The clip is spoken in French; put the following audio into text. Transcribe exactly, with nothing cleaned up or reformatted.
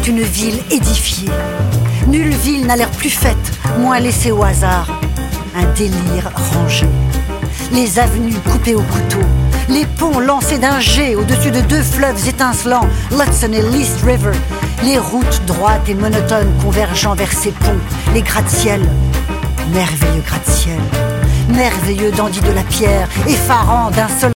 c'est une ville édifiée. Nulle ville n'a l'air plus faite, moins laissée au hasard. Un délire rangé. Les avenues coupées au couteau, les ponts lancés d'un jet au-dessus de deux fleuves étincelants, l'Hudson et l'East River, les routes droites et monotones convergeant vers ces ponts, les gratte-ciels, merveilleux gratte-ciel, merveilleux dandy de la pierre, effarant d'un seul